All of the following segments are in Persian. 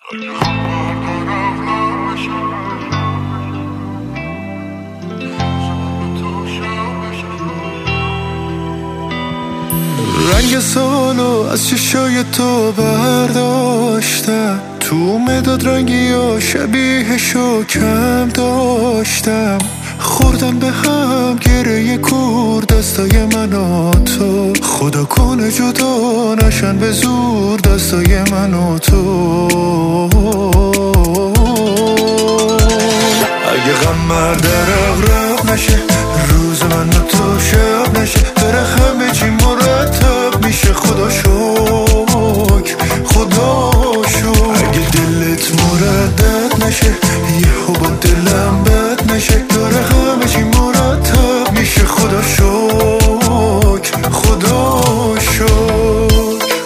رنگ سالو از چشای تو برداشتم، تو مداد رنگی و شبیهشو کم داشتم. خوردن به هم گره کور دستای من و تو، خدا کنه جدا نشن به زور دستای من و تو. اگه غم در اغرق نشه، روز من و تو شب نشه، داره همه چی مرتب میشه. خدا شکر خدا شکر. اگه دلت مردد نشه، یهو با دلم بد نشه، داره همه چی مرتب میشه. خدا شکر خدا شکر.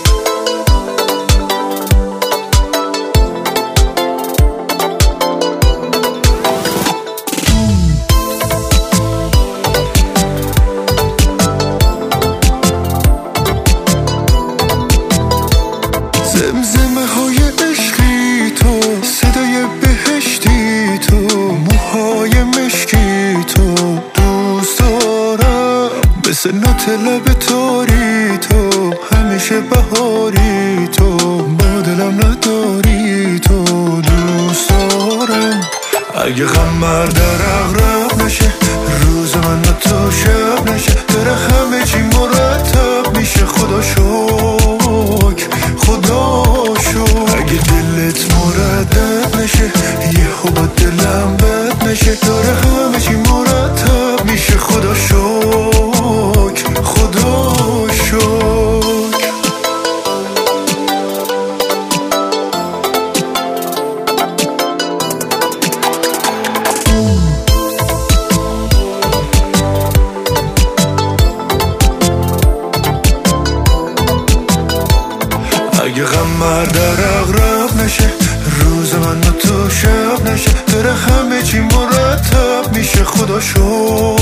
زمزمه های عشقی تو، صدای بهشتی تو، موهای مشکی تو، دوست دارم مثل نوت لب تاری تو، همیشه بهاری تو، با دلم نداری تو، دوست دارم. اگه غم در اغرق نشه، روز من و تو شب نشه، داره همه چی مرتب میشه. خدا شکر خدا شکر. اگه دلت مردد نشه، یهو با دلم بد نشه، داره همه چی مرتب میشه. خدا شکر خدا شکر. اگه غم در اغرق نشه، روز من و تو شب نشه، داره همه چی مرتب میشه. خدا شکر